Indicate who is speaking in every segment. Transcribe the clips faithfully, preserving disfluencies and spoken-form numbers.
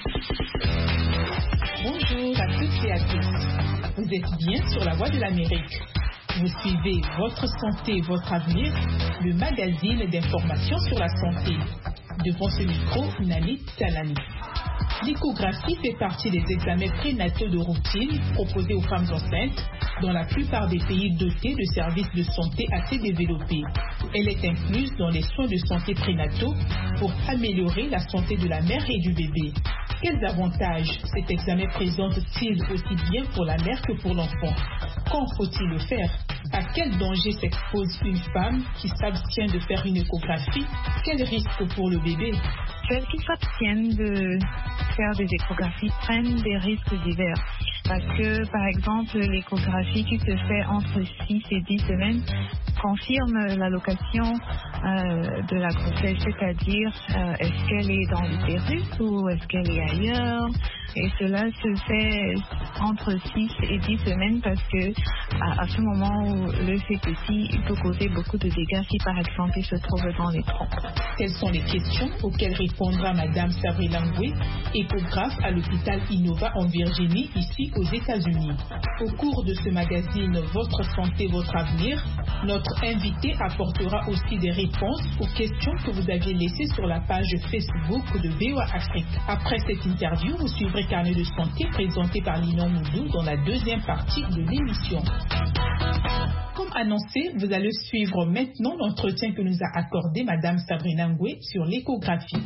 Speaker 1: Bonjour à toutes et à tous. Vous êtes bien sur la voie de l'Amérique. Vous suivez Votre santé, votre avenir, le magazine d'information sur la santé. Devant ce micro, Nani Salani. L'échographie fait partie des examens prénataux de routine proposés aux femmes enceintes dans la plupart des pays dotés de services de santé assez développés. Elle est incluse dans les soins de santé prénataux pour améliorer la santé de la mère et du bébé. Quels avantages cet examen présente-t-il aussi bien pour la mère que pour l'enfant? Quand faut-il le faire? À quel danger s'expose une femme qui s'abstient de faire une échographie? Quel risque pour le bébé?
Speaker 2: Celles qui s'abstiennent de faire des échographies prennent des risques divers. Parce que, par exemple, l'échographie qui se fait entre six et dix semaines confirme la location euh, de la grossesse, c'est-à-dire euh, est-ce qu'elle est dans l'utérus ou est-ce qu'elle est ailleurs. Et cela se fait entre six et dix semaines parce que à, à ce moment où le fait petit, il peut causer beaucoup de dégâts si par exemple il se trouve dans les trompes.
Speaker 1: Quelles sont les questions auxquelles répondra Madame Sabrina Ngwe, échographe à l'hôpital Innova en Virginie, ici aux États-Unis. Au cours de ce magazine Votre santé, votre avenir, notre invité apportera aussi des réponses aux questions que vous aviez laissées sur la page Facebook de V O A Afrique. Après cette interview, vous suivrez Carnet de santé présenté par Linon Moudou dans la deuxième partie de l'émission. Comme annoncé, vous allez suivre maintenant l'entretien que nous a accordé Madame Sabrina Ngwe sur l'échographie.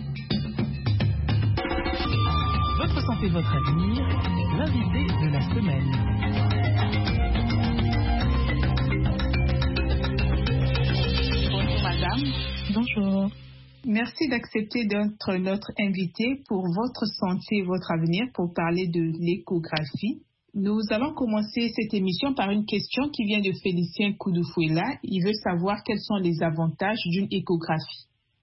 Speaker 3: Votre santé, votre avenir, l'invité de la semaine.
Speaker 1: Bonjour Madame.
Speaker 2: Bonjour.
Speaker 1: Merci d'accepter d'être notre invité pour Votre santé, votre avenir, pour parler de l'échographie. Nous allons commencer cette émission par une question qui vient de Félicien Koudoufuela. Il veut savoir quels sont les avantages d'une échographie.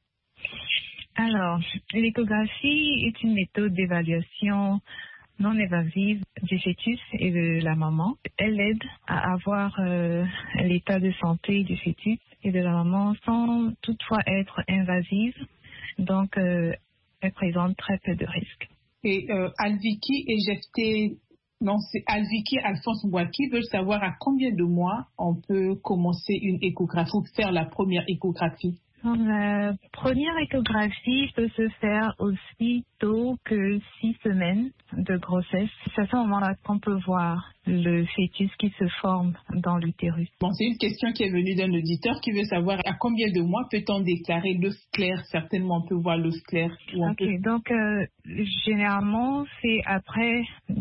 Speaker 2: Alors, l'échographie est une méthode d'évaluation non invasive du fœtus et de la maman. Elle aide à avoir euh, l'état de santé du fœtus et de la maman sans toutefois être invasive. Donc, euh, elle présente très peu de risques.
Speaker 1: Et euh, Alviki Ejefté, non, c'est Alviki Alphonse Mbouaki veut savoir à combien de mois on peut commencer une échographie ou faire la première échographie.
Speaker 2: La première échographie peut se faire aussi tôt que six semaines de grossesse. C'est à ce moment-là qu'on peut voir le fœtus qui se forme dans l'utérus.
Speaker 1: Bon, c'est une question qui est venue d'un auditeur qui veut savoir à combien de mois peut-on déclarer l'œuf clair. Certainement, on peut voir l'œuf clair.
Speaker 2: Ok,
Speaker 1: peut...
Speaker 2: donc euh, généralement, c'est après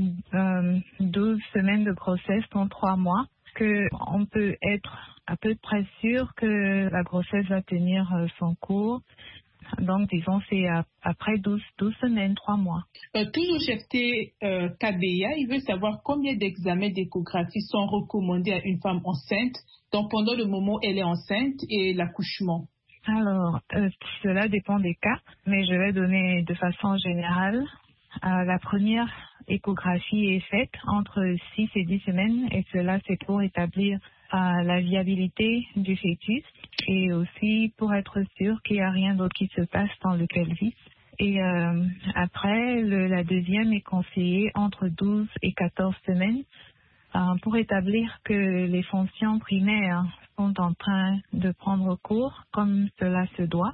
Speaker 2: euh, douze semaines de grossesse, dans trois mois, qu'on peut être à peu près sûr que la grossesse va tenir euh, son cours. Donc, disons, c'est à, après douze, douze semaines, trois mois.
Speaker 1: Euh, toujours jeté euh, Kabeya, il veut savoir combien d'examens d'échographie sont recommandés à une femme enceinte, donc pendant le moment où elle est enceinte et l'accouchement.
Speaker 2: Alors, euh, cela dépend des cas, mais je vais donner de façon générale. Euh, la première échographie est faite entre six et dix semaines et cela c'est pour établir euh, la viabilité du fœtus et aussi pour être sûr qu'il n'y a rien d'autre qui se passe dans le pelvis. Et euh, après, le, la deuxième est conseillée entre douze et quatorze semaines euh, pour établir que les fonctions primaires sont en train de prendre cours comme cela se doit.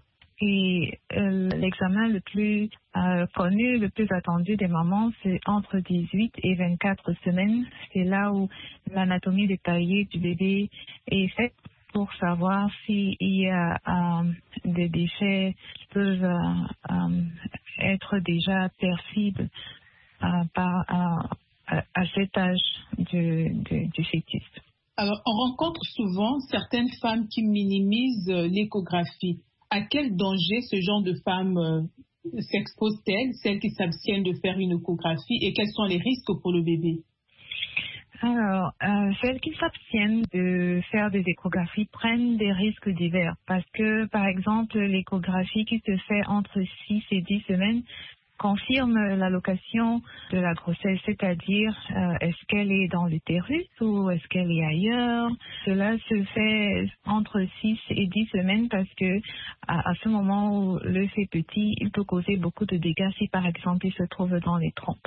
Speaker 2: Et euh, l'examen le plus euh, connu, le plus attendu des mamans, c'est entre dix-huit et vingt-quatre semaines. C'est là où l'anatomie détaillée du bébé est faite pour savoir s'il y a euh, des déchets qui peuvent euh, euh, être déjà percibles euh, par, euh, à cet âge du, du, du fœtus.
Speaker 1: Alors, on rencontre souvent certaines femmes qui minimisent l'échographie. À quel danger ce genre de femmes euh, s'exposent-elles, celles qui s'abstiennent de faire une échographie, et quels sont les risques pour le bébé?
Speaker 2: Alors, euh, celles qui s'abstiennent de faire des échographies prennent des risques divers parce que, par exemple, l'échographie qui se fait entre six et dix semaines confirme la location de la grossesse, c'est-à-dire euh, est-ce qu'elle est dans l'utérus ou est-ce qu'elle est ailleurs. Cela se fait entre six et dix semaines parce que à, à ce moment où l'œuf est petit, il peut causer beaucoup de dégâts si par exemple il se trouve dans les trompes.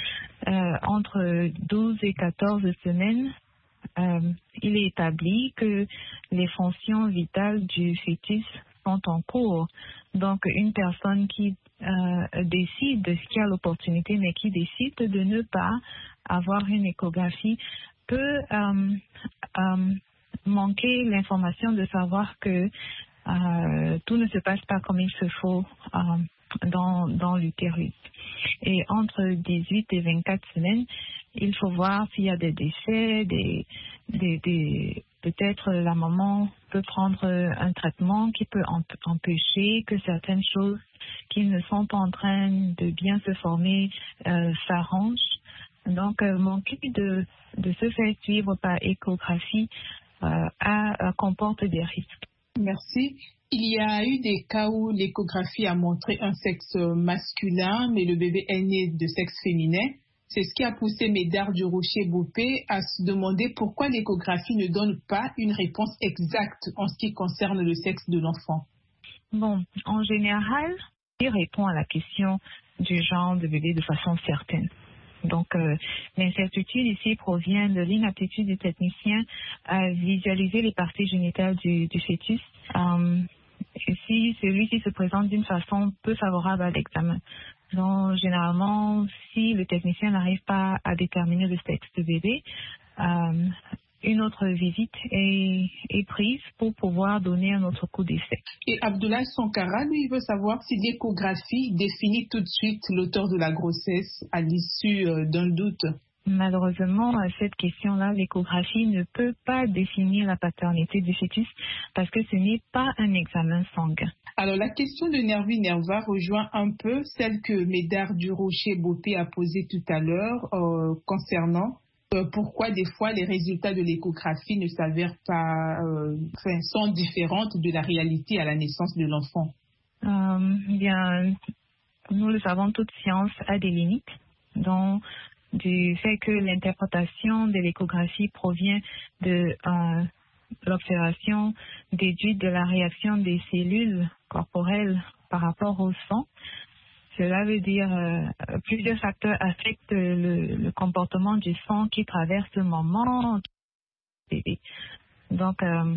Speaker 2: Euh, entre douze et quatorze semaines, euh, il est établi que les fonctions vitales du fœtus sont en cours. Donc, une personne qui euh, décide, qui a l'opportunité, mais qui décide de ne pas avoir une échographie, peut euh, euh, manquer l'information de savoir que euh, tout ne se passe pas comme il se faut euh, dans, dans l'utérus. Et entre dix-huit et vingt-quatre semaines, il faut voir s'il y a des déchets, des, des, des, peut-être la maman peut prendre un traitement qui peut empêcher que certaines choses qui ne sont pas en train de bien se former euh, s'arrangent. Donc, euh, manquer de, de se faire suivre par échographie euh, a, a, comporte des risques.
Speaker 1: Merci. Il y a eu des cas où l'échographie a montré un sexe masculin, mais le bébé est né de sexe féminin. C'est ce qui a poussé Médard Durocher-Bopé à se demander pourquoi l'échographie ne donne pas une réponse exacte en ce qui concerne le sexe de l'enfant.
Speaker 2: Bon, en général, il répond à la question du genre de bébé de façon certaine. Donc, euh, l'incertitude ici provient de l'inaptitude du technicien à visualiser les parties génitales du, du fœtus. Euh, si celui-ci se présente d'une façon peu favorable à l'examen. Donc, généralement, si le technicien n'arrive pas à déterminer le sexe du bébé, euh, une autre visite est, est prise pour pouvoir donner un autre coup d'essai.
Speaker 1: Et Abdoulaye Sankara, lui, il veut savoir si l'échographie définit tout de suite l'auteur de la grossesse à l'issue euh, d'un doute.
Speaker 2: Malheureusement, à cette question-là, l'échographie ne peut pas définir la paternité du fœtus parce que ce n'est pas un examen sanguin.
Speaker 1: Alors, la question de Nervi Nerva rejoint un peu celle que Médard Durocher-Bopé a posée tout à l'heure euh, concernant euh, pourquoi des fois les résultats de l'échographie ne s'avèrent pas, euh, enfin, sont différentes de la réalité à la naissance de l'enfant.
Speaker 2: Euh, bien, nous le savons, toute science a des limites, dont du fait que l'interprétation de l'échographie provient de euh, l'observation déduite de la réaction des cellules corporelles par rapport au sang. Cela veut dire euh, plusieurs facteurs affectent le, le comportement du sang qui traverse le moment du bébé. Donc, euh,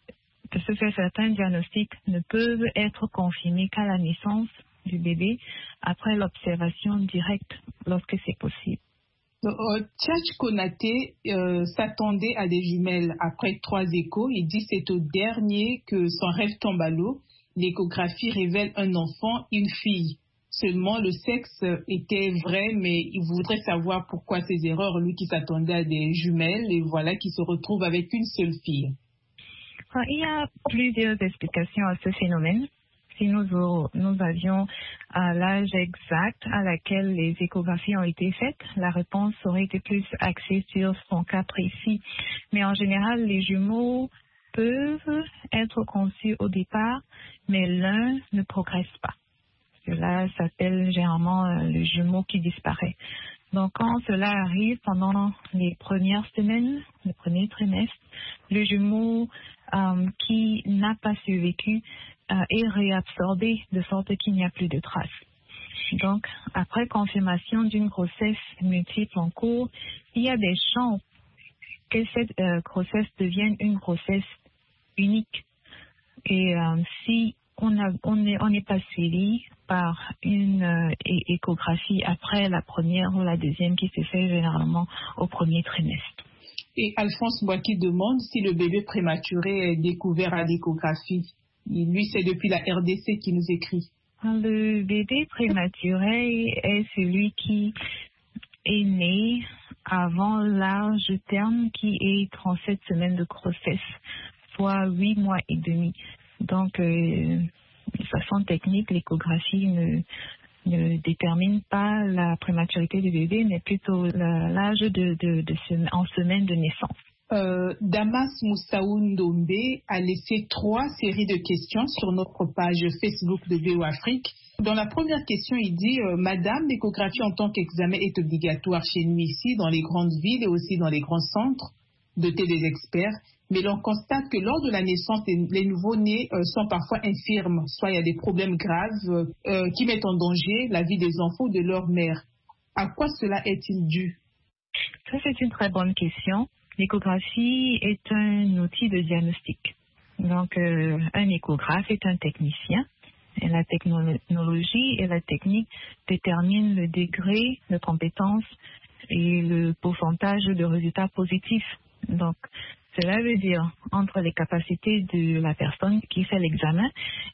Speaker 2: de ce fait, certains diagnostics ne peuvent être confirmés qu'à la naissance du bébé après l'observation directe lorsque c'est possible.
Speaker 1: Tchatch Konaté euh, s'attendait à des jumelles après trois échos. Il dit c'est au dernier que son rêve tombe à l'eau. L'échographie révèle un enfant, une fille. Seulement le sexe était vrai, mais il voudrait savoir pourquoi ces erreurs, lui qui s'attendait à des jumelles, et voilà qu'il se retrouve avec une seule fille.
Speaker 2: Il y a plusieurs explications à ce phénomène. Si nous, nous avions à l'âge exact à laquelle les échographies ont été faites, la réponse aurait été plus axée sur son cas précis. Mais en général, les jumeaux peuvent être conçus au départ, mais l'un ne progresse pas. Cela s'appelle généralement le jumeau qui disparaît. Donc, quand cela arrive pendant les premières semaines, le premier trimestre, le jumeau euh, qui n'a pas survécu euh, est réabsorbé de sorte qu'il n'y a plus de traces. Donc, après confirmation d'une grossesse multiple en cours, il y a des chances que cette euh, grossesse devienne une grossesse unique. Et euh, si on a, on n'est on n'est pas suivi par une euh, échographie après la première ou la deuxième qui se fait généralement au premier trimestre.
Speaker 1: Et Alphonse Boaki demande si le bébé prématuré est découvert à l'échographie. Lui, c'est depuis la R D C qui nous écrit.
Speaker 2: Le bébé prématuré est celui qui est né avant l'âge terme qui est trente-sept semaines de grossesse, soit huit mois et demi. Donc, euh, de façon technique, l'échographie ne, ne détermine pas la prématurité du bébé, mais plutôt l'âge de, de, de sem- en semaine de naissance.
Speaker 1: Euh, Damas Moussaou Ndombe a laissé trois séries de questions sur notre page Facebook de B O Afrique. Dans la première question, il dit euh, « Madame, l'échographie en tant qu'examen est obligatoire chez nous ici, dans les grandes villes et aussi dans les grands centres dotés des experts. Mais l'on constate que lors de la naissance, les, les nouveau-nés euh, sont parfois infirmes, soit il y a des problèmes graves euh, qui mettent en danger la vie des enfants ou de leur mère. À quoi cela est-il dû ?»
Speaker 2: Ça, c'est une très bonne question. L'échographie est un outil de diagnostic. Donc, euh, un échographe est un technicien. Et la technologie et la technique déterminent le degré de compétence et le pourcentage de résultats positifs. Donc, cela veut dire entre les capacités de la personne qui fait l'examen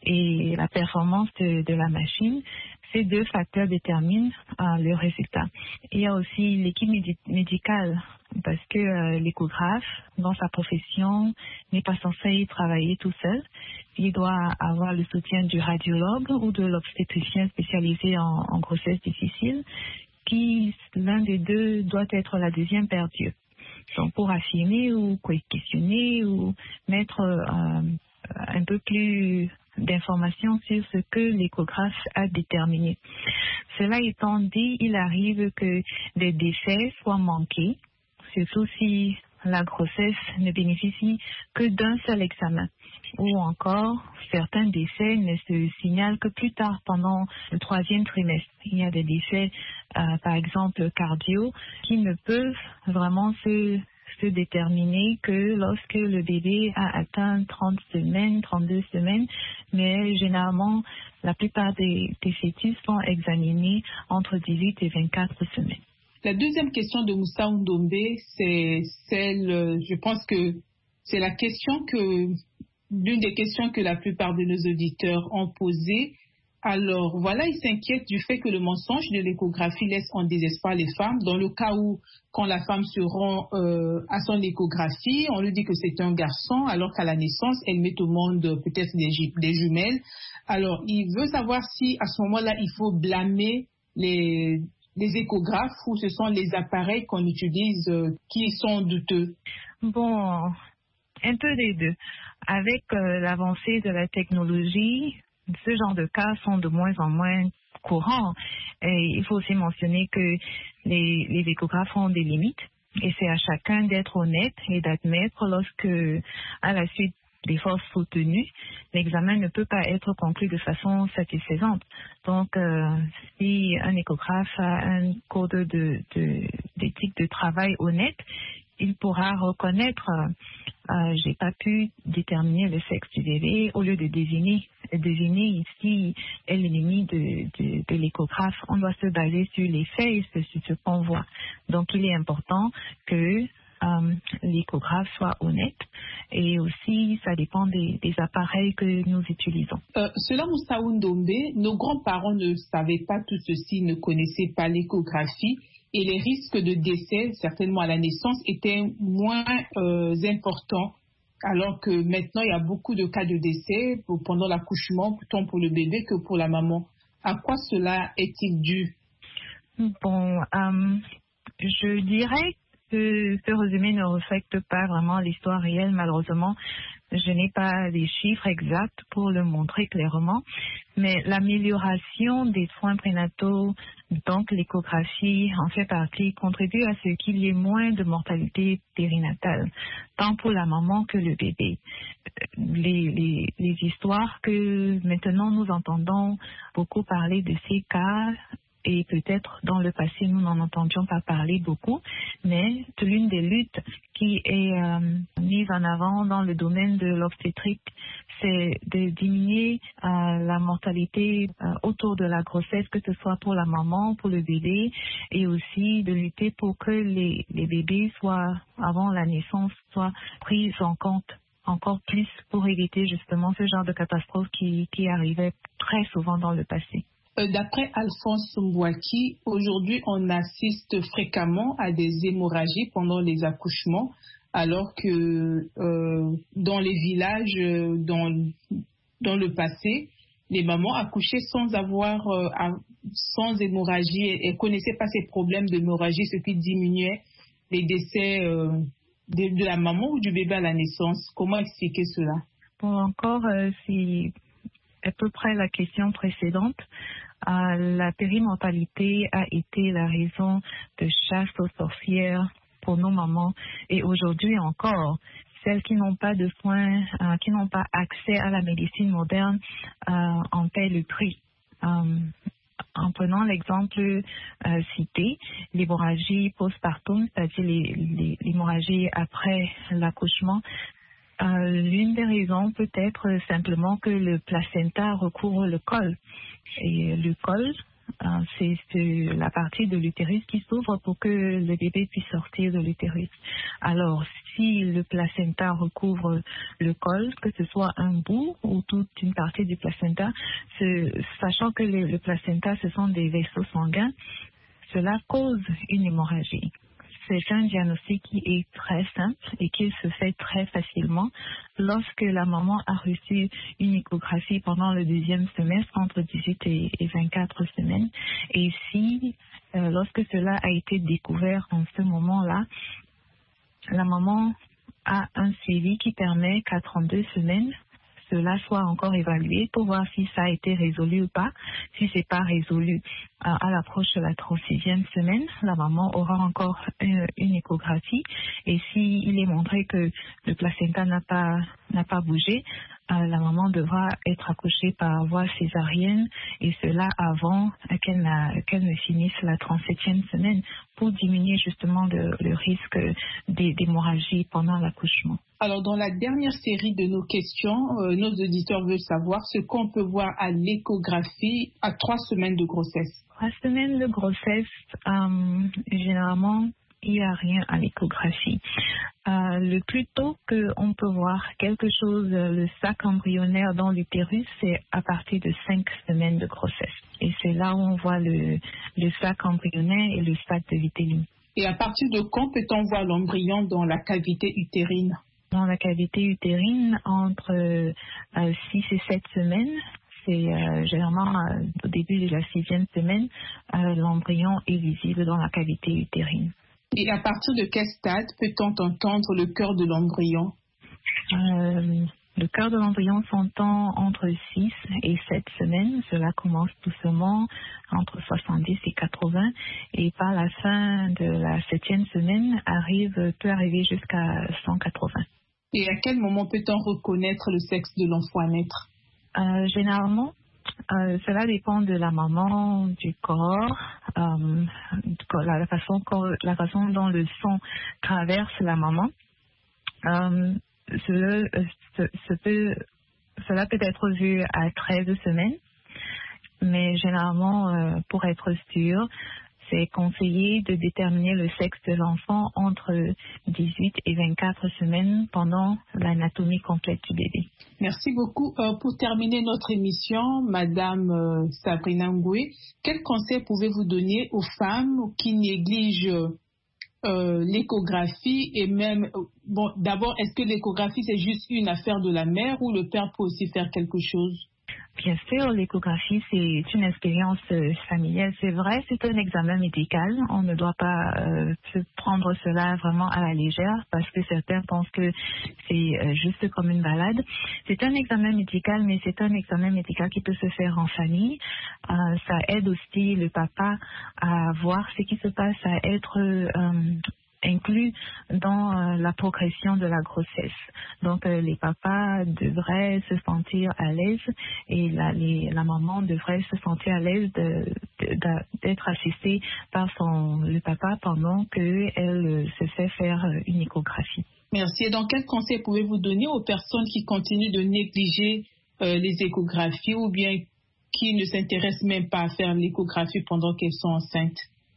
Speaker 2: et la performance de, de la machine, ces deux facteurs déterminent euh, le résultat. Il y a aussi l'équipe médi- médicale parce que euh, l'échographe, dans sa profession, n'est pas censé travailler tout seul. Il doit avoir le soutien du radiologue ou de l'obstétricien spécialisé en, en grossesse difficile, qui, l'un des deux, doit être la deuxième paire d'yeux. Donc, pour affirmer ou questionner ou mettre euh, un peu plus d'informations sur ce que l'échographe a déterminé. Cela étant dit, il arrive que des décès soient manqués, surtout si la grossesse ne bénéficie que d'un seul examen. Ou encore, certains décès ne se signalent que plus tard, pendant le troisième trimestre. Il y a des décès, euh, par exemple, cardio, qui ne peuvent vraiment se, se déterminer que lorsque le bébé a atteint trente semaines, trente-deux semaines, mais généralement, la plupart des, des fœtus sont examinés entre dix-huit et vingt-quatre semaines.
Speaker 1: La deuxième question de Moussa Ndombe, c'est celle, je pense que c'est la question que, l'une des questions que la plupart de nos auditeurs ont posées. Alors, voilà, il s'inquiète du fait que le mensonge de l'échographie laisse en désespoir les femmes. Dans le cas où, quand la femme se rend euh, à son échographie, on lui dit que c'est un garçon, alors qu'à la naissance, elle met au monde peut-être des, des jumelles. Alors, il veut savoir si, à ce moment-là, il faut blâmer les... les échographes ou ce sont les appareils qu'on utilise euh, qui sont douteux?
Speaker 2: Bon, un peu des deux. Avec euh, l'avancée de la technologie, ce genre de cas sont de moins en moins courants. Et il faut aussi mentionner que les, les échographes ont des limites et c'est à chacun d'être honnête et d'admettre lorsque, à la suite d'efforts soutenus, l'examen ne peut pas être conclu de façon satisfaisante. Donc, euh, si un échographe a un code de, de, d'éthique de travail honnête, il pourra reconnaître euh, j'ai pas pu déterminer le sexe du bébé au lieu de deviner. Deviner ici est l'ennemi de, de, de l'échographe. On doit se baser sur les faits et sur ce qu'on voit. Donc, il est important que Euh, l'échographe soit honnête et aussi ça dépend des, des appareils que nous utilisons.
Speaker 1: Euh, selon Moussa Ndombe, nos grands-parents ne savaient pas tout ceci, ne connaissaient pas l'échographie et les risques de décès, certainement à la naissance, étaient moins euh, importants. Alors que maintenant, il y a beaucoup de cas de décès pour, pendant l'accouchement, tant pour le bébé que pour la maman. À quoi cela est-il dû?
Speaker 2: Bon, euh, je dirais que ce résumé ne reflète pas vraiment l'histoire réelle, malheureusement. Je n'ai pas les chiffres exacts pour le montrer clairement, mais l'amélioration des soins prénataux, donc l'échographie, en fait partie, contribue à ce qu'il y ait moins de mortalité périnatale, tant pour la maman que le bébé. Les, les, les histoires que maintenant nous entendons beaucoup parler de ces cas, et peut-être dans le passé, nous n'en entendions pas parler beaucoup, mais l'une des luttes qui est euh, mise en avant dans le domaine de l'obstétrique, c'est de diminuer euh, la mortalité euh, autour de la grossesse, que ce soit pour la maman, pour le bébé, et aussi de lutter pour que les, les bébés soient, avant la naissance, soient pris en compte encore plus pour éviter justement ce genre de catastrophe qui, qui arrivait très souvent dans le passé.
Speaker 1: D'après Alphonse Mbouaki, aujourd'hui, on assiste fréquemment à des hémorragies pendant les accouchements, alors que euh, dans les villages, dans, dans le passé, les mamans accouchaient sans avoir, euh, sans hémorragie et ne connaissaient pas ces problèmes d'hémorragie, ce qui diminuait les décès euh, de, de la maman ou du bébé à la naissance. Comment expliquer cela?
Speaker 2: Bon, encore, euh, si... à peu près la question précédente, euh, la périmortalité a été la raison de chasse aux sorcières pour nos mamans et aujourd'hui encore, celles qui n'ont pas de soins, euh, qui n'ont pas accès à la médecine moderne euh, en paient le prix. Euh, en prenant l'exemple euh, cité, l'hémorragie postpartum, c'est-à-dire les, les, l'hémorragie après l'accouchement, euh, l'une des raisons peut être simplement que le placenta recouvre le col. Et le col, euh, c'est, c'est la partie de l'utérus qui s'ouvre pour que le bébé puisse sortir de l'utérus. Alors, si le placenta recouvre le col, que ce soit un bout ou toute une partie du placenta, ce, sachant que le, le placenta, ce sont des vaisseaux sanguins, cela cause une hémorragie. C'est un diagnostic qui est très simple et qui se fait très facilement lorsque la maman a reçu une échographie pendant le deuxième semestre entre dix-huit et vingt-quatre semaines. Et si, euh, lorsque cela a été découvert en ce moment-là, la maman a un suivi qui permet qu'à trente-deux semaines, cela soit encore évalué pour voir si ça a été résolu ou pas. Si c'est pas résolu euh, à l'approche de la trente-sixième semaine, la maman aura encore une, une échographie et s'il est montré que le placenta n'a pas n'a pas bougé, euh, la maman devra être accouchée par voie césarienne et cela avant qu'elle, n'a, qu'elle ne finisse la trente-septième semaine pour diminuer justement le, le risque d'hémorragie pendant l'accouchement.
Speaker 1: Alors, dans la dernière série de nos questions, euh, nos auditeurs veulent savoir ce qu'on peut voir à l'échographie à trois semaines de grossesse.
Speaker 2: Trois semaines de grossesse, euh, généralement, il n'y a rien à l'échographie. Euh, le plus tôt qu'on peut voir quelque chose, le sac embryonnaire dans l'utérus, c'est à partir de cinq semaines de grossesse. Et c'est là où on voit le, le sac embryonnaire et le sac de vitellin.
Speaker 1: Et à partir de quand peut-on voir l'embryon dans la cavité utérine?
Speaker 2: Dans la cavité utérine, entre euh, six et sept semaines, c'est euh, généralement euh, au début de la sixième semaine, euh, l'embryon est visible dans la cavité utérine.
Speaker 1: Et à partir de quel stade peut-on entendre le cœur de l'embryon?
Speaker 2: euh, Le cœur de l'embryon s'entend entre six et sept semaines. Cela commence doucement entre soixante-dix et quatre-vingts. Et par la fin de la septième semaine, arrive, peut arriver jusqu'à cent quatre-vingts.
Speaker 1: Et à quel moment peut-on reconnaître le sexe de l'enfant à naître?
Speaker 2: euh, Généralement, Euh, cela dépend de la maman, du corps, euh, la, façon, la façon dont le sang traverse la maman. Euh, ce, ce, ce peut, cela peut être vu à treize semaines, mais généralement, euh, pour être sûr, c'est conseillé de déterminer le sexe de l'enfant entre dix-huit et vingt-quatre semaines pendant l'anatomie complète du bébé.
Speaker 1: Merci beaucoup. Euh, pour terminer notre émission, Madame euh, Sabrina Ngoué, quels conseils pouvez-vous donner aux femmes qui négligent euh, l'échographie et même, euh, bon, d'abord, est-ce que l'échographie c'est juste une affaire de la mère ou le père peut aussi faire quelque chose?
Speaker 2: Bien sûr, l'échographie, c'est une expérience euh, familiale. C'est vrai, c'est un examen médical. On ne doit pas euh, prendre cela vraiment à la légère parce que certains pensent que c'est euh, juste comme une balade. C'est un examen médical, mais c'est un examen médical qui peut se faire en famille. Euh, ça aide aussi le papa à voir ce qui se passe, à être euh, inclus dans euh, la progression de la grossesse. Donc euh, les papas devraient se sentir à l'aise et la, les, la maman devrait se sentir à l'aise de, de, de, d'être assistée par son, le papa pendant qu'elle euh, se fait faire une échographie.
Speaker 1: Merci. Et donc quel conseil pouvez-vous donner aux personnes qui continuent de négliger euh, les échographies ou bien qui ne s'intéressent même pas à faire l'échographie pendant qu'elles sont enceintes?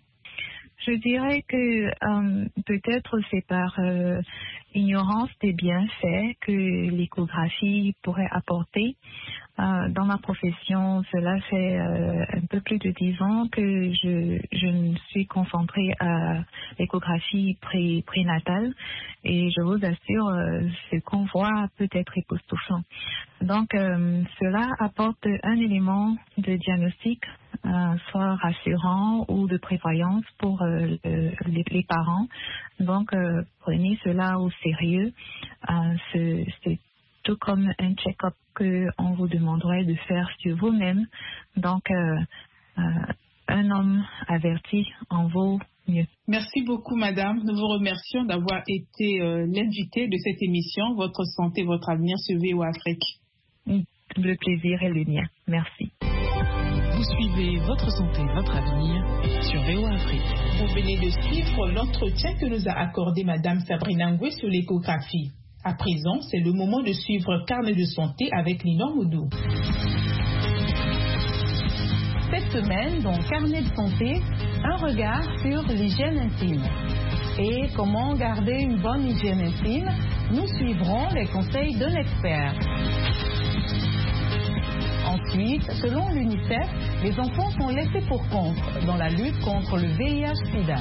Speaker 2: Je dirais que euh, peut-être c'est par euh, ignorance des bienfaits que l'échographie pourrait apporter. Euh, dans ma profession, cela fait euh, un peu plus de dix ans que je, je me suis concentrée à l'échographie pré, prénatale et je vous assure, euh, ce qu'on voit peut être époustouflant. Donc, euh, cela apporte un élément de diagnostic, euh, soit rassurant ou de prévoyance pour euh, le, les, les parents. Donc, euh, prenez cela au sérieux. Euh, ce, c'est tout comme un check-up qu'on vous demanderait de faire sur vous-même. Donc, euh, euh, un homme averti en vaut mieux.
Speaker 1: Merci beaucoup, madame. Nous vous remercions d'avoir été euh, l'invité de cette émission, Votre santé, votre avenir sur V O A Afrique.
Speaker 2: Le plaisir est le mien. Merci.
Speaker 3: Vous suivez Votre santé, votre avenir sur V O A Afrique.
Speaker 1: Vous venez de suivre l'entretien que nous a accordé madame Sabrina Ngwe sur l'échographie. À présent, c'est le moment de suivre Carnet de santé avec Lina Moudou.
Speaker 4: Cette semaine, dans Carnet de santé, un regard sur l'hygiène intime. Et comment garder une bonne hygiène intime, nous suivrons les conseils d'un expert. Ensuite, selon l'UNICEF, les enfants sont laissés pour compte dans la lutte contre le V I H sida.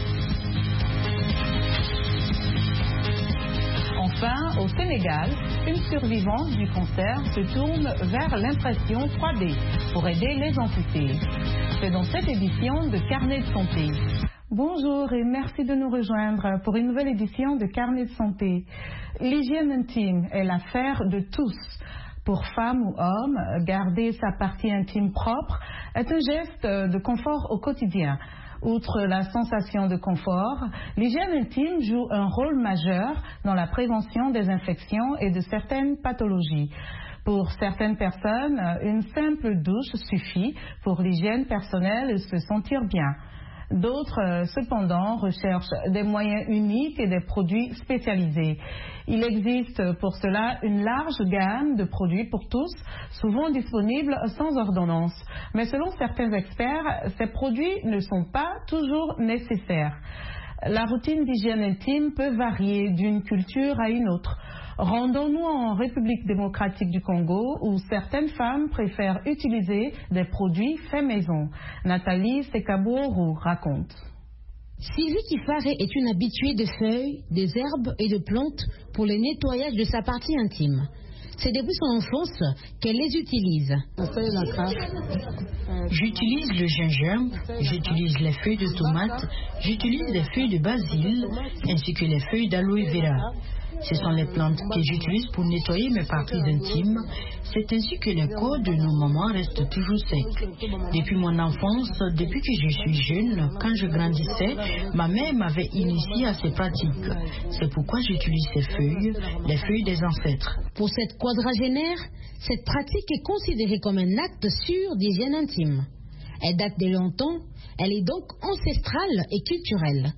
Speaker 4: Enfin, au Sénégal, une survivante du cancer se tourne vers l'impression trois D pour aider les amputés. C'est dans cette édition de Carnet de santé.
Speaker 5: Bonjour et merci de nous rejoindre pour une nouvelle édition de Carnet de santé. L'hygiène intime est l'affaire de tous. Pour femme ou homme, garder sa partie intime propre est un geste de confort au quotidien. Outre la sensation de confort, l'hygiène intime joue un rôle majeur dans la prévention des infections et de certaines pathologies. Pour certaines personnes, une simple douche suffit pour l'hygiène personnelle et se sentir bien. D'autres, cependant, recherchent des moyens uniques et des produits spécialisés. Il existe pour cela une large gamme de produits pour tous, souvent disponibles sans ordonnance. Mais selon certains experts, ces produits ne sont pas toujours nécessaires. La routine d'hygiène intime peut varier d'une culture à une autre. Rendons-nous en République démocratique du Congo où certaines femmes préfèrent utiliser des produits faits maison. Nathalie Sekabourou raconte.
Speaker 6: Sylvie Kifare est une habituée des feuilles, des herbes et de plantes pour le nettoyage de sa partie intime. C'est depuis son enfance qu'elle les utilise.
Speaker 7: J'utilise le gingembre, j'utilise les feuilles de tomate, j'utilise les feuilles de basil ainsi que les feuilles d'aloe vera. Ce sont les plantes que j'utilise pour nettoyer mes parties intimes. C'est ainsi que les corps de nos mamans restent toujours secs. Depuis mon enfance, depuis que je suis jeune, quand je grandissais, ma mère m'avait initié à ces pratiques. C'est pourquoi j'utilise ces feuilles, les feuilles des ancêtres.
Speaker 6: Pour cette quadragénaire, cette pratique est considérée comme un acte sûr d'hygiène intime. Elle date de longtemps, elle est donc ancestrale et culturelle.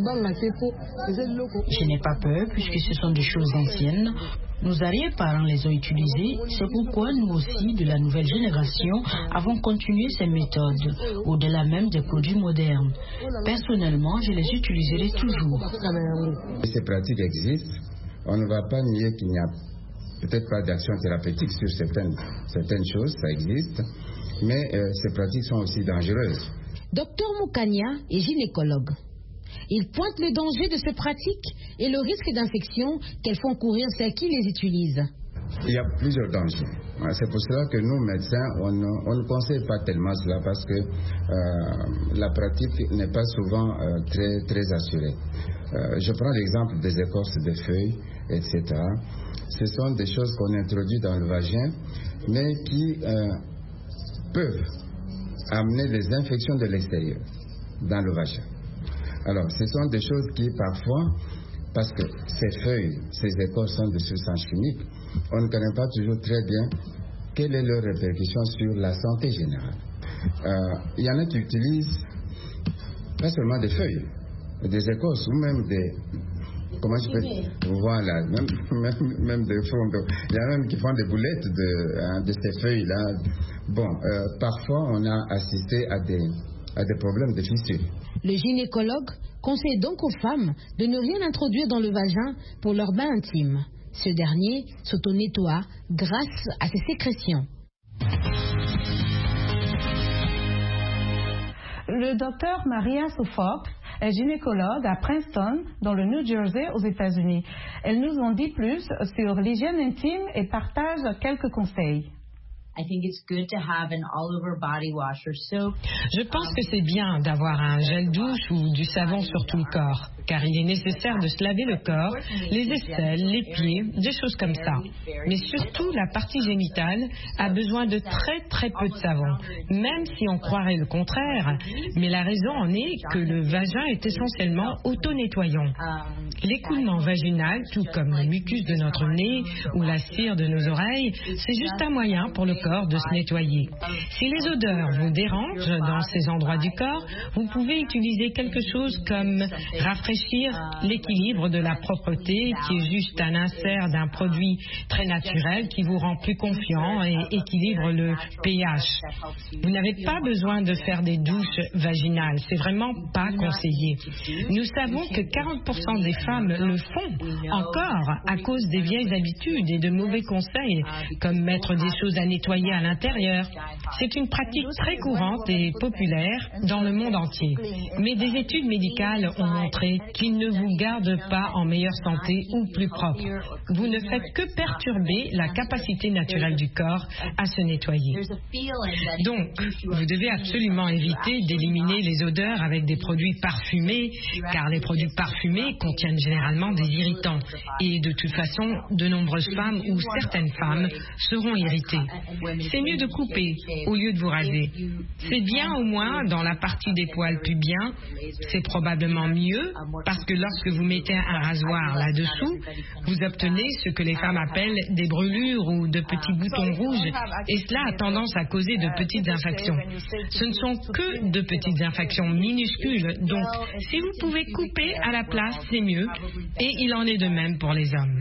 Speaker 7: Je n'ai pas peur puisque ce sont des choses anciennes. Nos arrière-parents les ont utilisées, c'est pourquoi nous aussi, de la nouvelle génération, avons continué ces méthodes, au-delà même des produits modernes. Personnellement, je les utiliserai toujours.
Speaker 8: Ces pratiques existent, on ne va pas nier qu'il n'y a peut-être pas d'action thérapeutique sur certaines, certaines choses, ça existe. Mais euh, ces pratiques sont aussi dangereuses.
Speaker 6: Docteur Moukania est gynécologue. Il pointe le danger de ces pratiques et le risque d'infection qu'elles font courir celles qui les utilisent.
Speaker 8: Il y a plusieurs dangers. C'est pour cela que nous, médecins, on ne, on ne conseille pas tellement cela parce que euh, la pratique n'est pas souvent euh, très, très assurée. Euh, je prends l'exemple des écorces de feuilles, et cetera. Ce sont des choses qu'on introduit dans le vagin, mais qui... Euh, peuvent amener des infections de l'extérieur dans le vagin. Alors, ce sont des choses qui, parfois, parce que ces feuilles, ces écorces sont de substances chimiques, on ne connaît pas toujours très bien quelle est leur répercussion sur la santé générale. Euh, il y en a qui utilisent pas seulement des feuilles, des écorces ou même des... Comment je peux... Voilà, même, même, même des fonds. Il y en a même qui font des boulettes de, hein, de ces feuilles-là. Bon, euh, parfois on a assisté à des, à des problèmes de fissures.
Speaker 6: Le gynécologue conseille donc aux femmes de ne rien introduire dans le vagin pour leur bain intime. Ce dernier s'auto-nettoie grâce à ses sécrétions.
Speaker 5: Le docteur Maria Suffolk est gynécologue à Princeton, dans le New Jersey, aux États-Unis. Elle nous en dit plus sur l'hygiène intime et partage quelques conseils.
Speaker 9: Je pense que c'est bien d'avoir un gel douche ou du savon sur tout le corps, car il est nécessaire de se laver le corps, les aisselles, les pieds, des choses comme ça. Mais surtout, la partie génitale a besoin de très très peu de savon, même si on croirait le contraire. Mais la raison en est que le vagin est essentiellement auto-nettoyant. L'écoulement vaginal, tout comme le mucus de notre nez ou la cire de nos oreilles, c'est juste un moyen pour le corps de se nettoyer. Si les odeurs vous dérangent dans ces endroits du corps, vous pouvez utiliser quelque chose comme rafraîchir l'équilibre de la propreté, qui est juste un insert d'un produit très naturel qui vous rend plus confiant et équilibre le pH. Vous n'avez pas besoin de faire des douches vaginales, c'est vraiment pas conseillé. Nous savons que quarante pour cent des femmes le font encore à cause des vieilles habitudes et de mauvais conseils, comme mettre des choses à nettoyer à l'intérieur. C'est une pratique très courante et populaire dans le monde entier. Mais des études médicales ont montré qu'il ne vous garde pas en meilleure santé ou plus propre. Vous ne faites que perturber la capacité naturelle du corps à se nettoyer. Donc, vous devez absolument éviter d'éliminer les odeurs avec des produits parfumés, car les produits parfumés contiennent généralement des irritants. Et de toute façon, de nombreuses femmes ou certaines femmes seront irritées. C'est mieux de couper au lieu de vous raser. C'est bien au moins dans la partie des poils pubiens. C'est probablement mieux parce que lorsque vous mettez un rasoir là-dessous, vous obtenez ce que les femmes appellent des brûlures ou de petits boutons rouges, et cela a tendance à causer de petites infections. Ce ne sont que de petites infections minuscules, donc si vous pouvez couper à la place, c'est mieux, et il en est de même pour les hommes.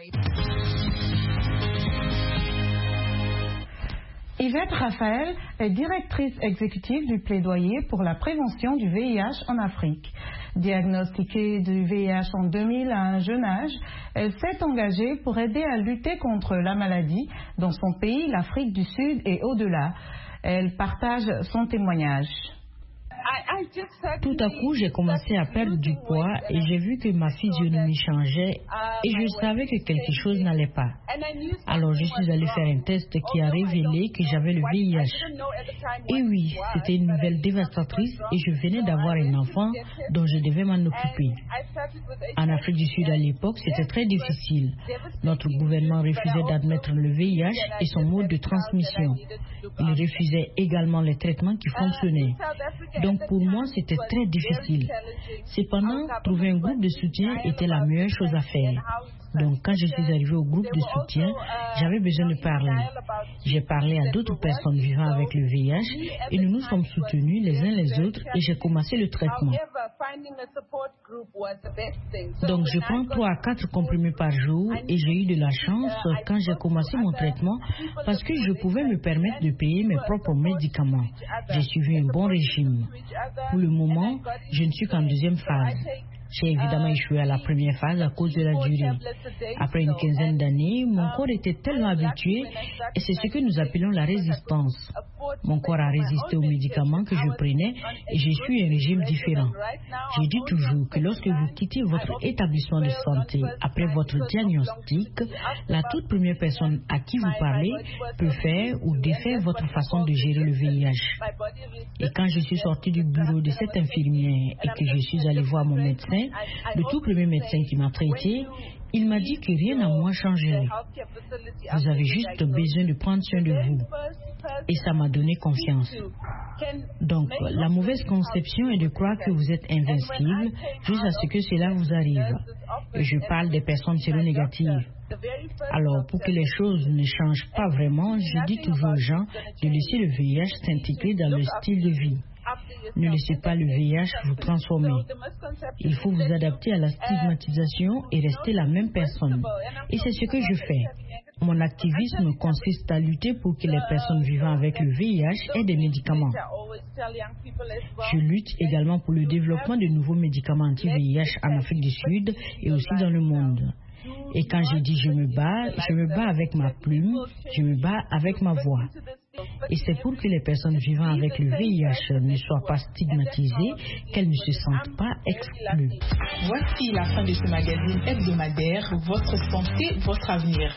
Speaker 5: Yvette Raphaël est directrice exécutive du plaidoyer pour la prévention du V I H en Afrique. Diagnostiquée du V I H en deux mille à un jeune âge, elle s'est engagée pour aider à lutter contre la maladie dans son pays, l'Afrique du Sud et au-delà. Elle partage son témoignage.
Speaker 10: Tout à coup, j'ai commencé à perdre du poids et j'ai vu que ma physionomie changeait et je savais que quelque chose n'allait pas. Alors je suis allée faire un test qui a révélé que j'avais le V I H. Et oui, c'était une nouvelle dévastatrice et je venais d'avoir un enfant dont je devais m'en occuper. En Afrique du Sud à l'époque, c'était très difficile. Notre gouvernement refusait d'admettre le V I H et son mode de transmission. Il refusait également les traitements qui fonctionnaient. Donc pour moi, c'était très difficile. Cependant, trouver un groupe de soutien était la meilleure chose à faire. Donc quand je suis arrivée au groupe de soutien, j'avais besoin de parler. J'ai parlé à d'autres personnes vivant avec le V I H et nous nous sommes soutenus les uns les autres et j'ai commencé le traitement. Donc je prends trois à quatre comprimés par jour et j'ai eu de la chance quand j'ai commencé mon traitement parce que je pouvais me permettre de payer mes propres médicaments. J'ai suivi un bon régime. Pour le moment, je ne suis qu'en deuxième phase. J'ai évidemment échoué à la première phase à cause de la durée. Après une quinzaine d'années, mon corps était tellement habitué et c'est ce que nous appelons la résistance. Mon corps a résisté aux médicaments que je prenais et j'ai suivi un régime différent. Je dis toujours que lorsque vous quittez votre établissement de santé après votre diagnostic, la toute première personne à qui vous parlez peut faire ou défaire votre façon de gérer le V I H. Et quand je suis sortie du bureau de cette infirmière et que je suis allée voir mon médecin, le tout premier médecin qui m'a traité, il m'a dit que rien à moi changerait. Vous avez juste besoin de prendre soin de vous. Et ça m'a donné confiance. Donc, la mauvaise conception est de croire que vous êtes invincible jusqu'à ce que cela vous arrive. Et je parle des personnes séronégatives. Alors, pour que les choses ne changent pas vraiment, je dis toujours aux gens de laisser le V I H s'intégrer dans leur style de vie. Ne laissez pas le V I H vous transformer. Il faut vous adapter à la stigmatisation et rester la même personne. Et c'est ce que je fais. Mon activisme consiste à lutter pour que les personnes vivant avec le V I H aient des médicaments. Je lutte également pour le développement de nouveaux médicaments anti-V I H en Afrique du Sud et aussi dans le monde. Et quand je dis je me bats, je me bats avec ma plume, je me bats avec ma voix. Et c'est pour que les personnes vivant avec le V I H ne soient pas stigmatisées, qu'elles ne se sentent pas exclues.
Speaker 1: Voici la fin de ce magazine hebdomadaire, Votre santé, votre avenir.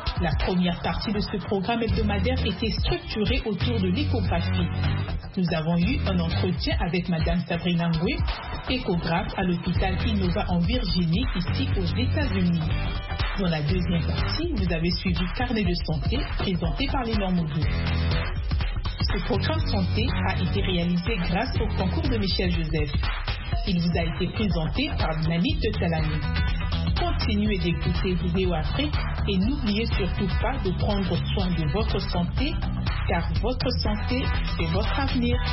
Speaker 1: La première partie de ce programme hebdomadaire était structurée autour de l'échographie. Nous avons eu un entretien avec Madame Sabrina Ngwe, échographe à l'hôpital Innova en Virginie, ici aux États-Unis. Dans la deuxième partie, vous avez suivi Carnet de santé, présenté par les Normandais. Ce programme santé a été réalisé grâce au concours de Michel Joseph. Il vous a été présenté par Nanit Talani. Continuez d'écouter Vidéo Afrique et n'oubliez surtout pas de prendre soin de votre santé, car votre santé, c'est votre avenir.